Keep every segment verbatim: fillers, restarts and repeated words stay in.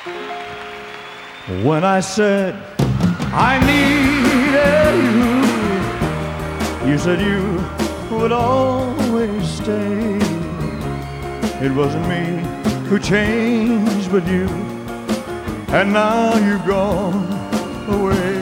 When I said I needed you, you said you would always stay. It wasn't me who changed but you, and now you've gone away.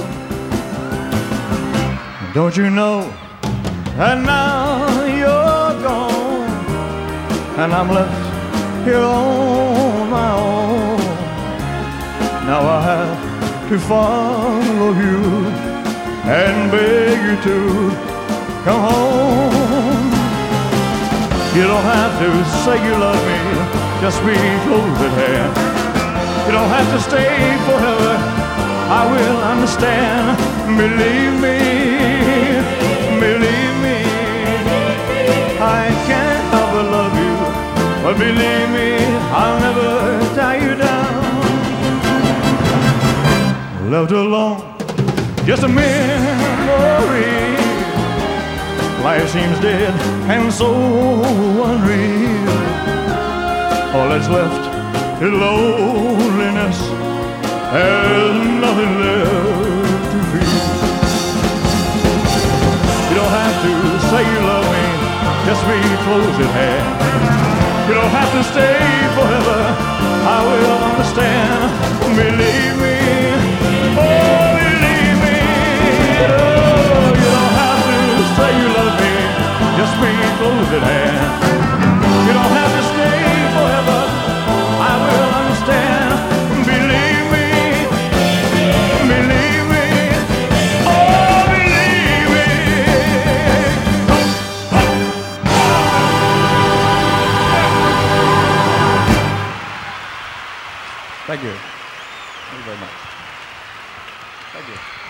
Don't you know? And now you're gone, and I'm left here on my own. Now I have to follow you and beg you to come home. You don't have to say you love me, just be close at hand. You don't have to stay forever, I will understand. Believe me, believe me, I can't help but love you, but believe me, I'll never tie you down. Left alone, just a memory. Life seems dead and so unreal. All that's left is loneliness. There's nothing left to feel. You don't have to say you love me, just be close at hand. You don't have to stay forever, I will understand. Believe me, oh believe me, oh, you don't have to say you love me, just be close at hand. You don't have to stay forever, I will understand. Believe me, believe me, oh believe me. Thank you. Thank you very much. Thank you.